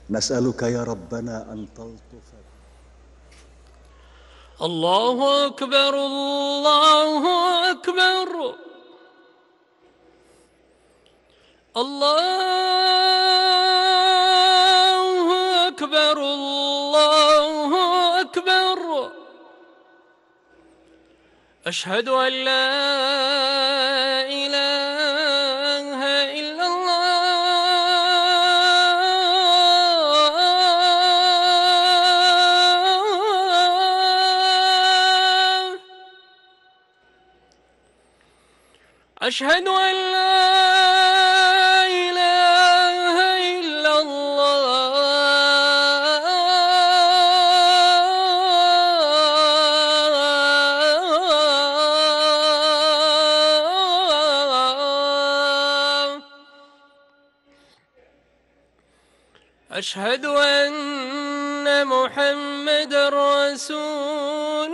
نسألك يا ربنا أن تلطف. الله أكبر الله أكبر الله أكبر الله أكبر. أشهد أن لا إله إلا الله. أشهد أن لا إله إلا الله. أشهد أن محمدًا رسول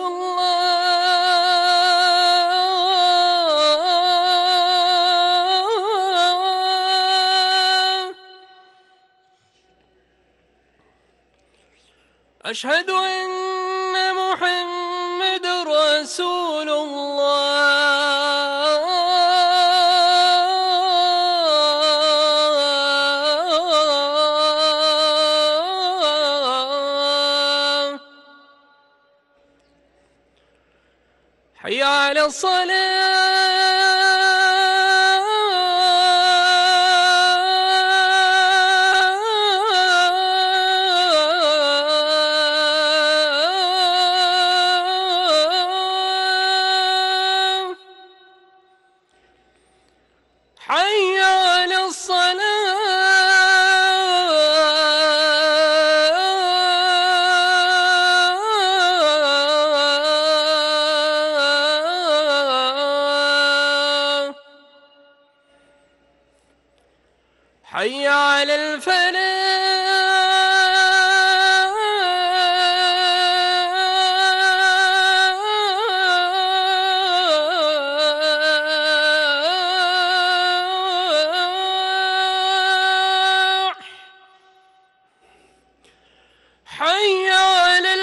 الله. أشهد أن محمدًا رسول الله. حي على الصلاة. حي على الصلاة. حي على الفلاح. حي على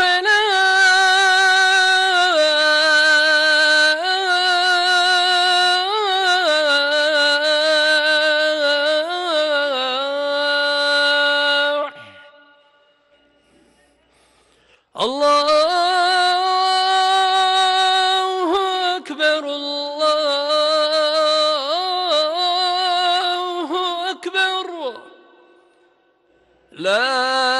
الفلاح. الله أكبر الله أكبر. لا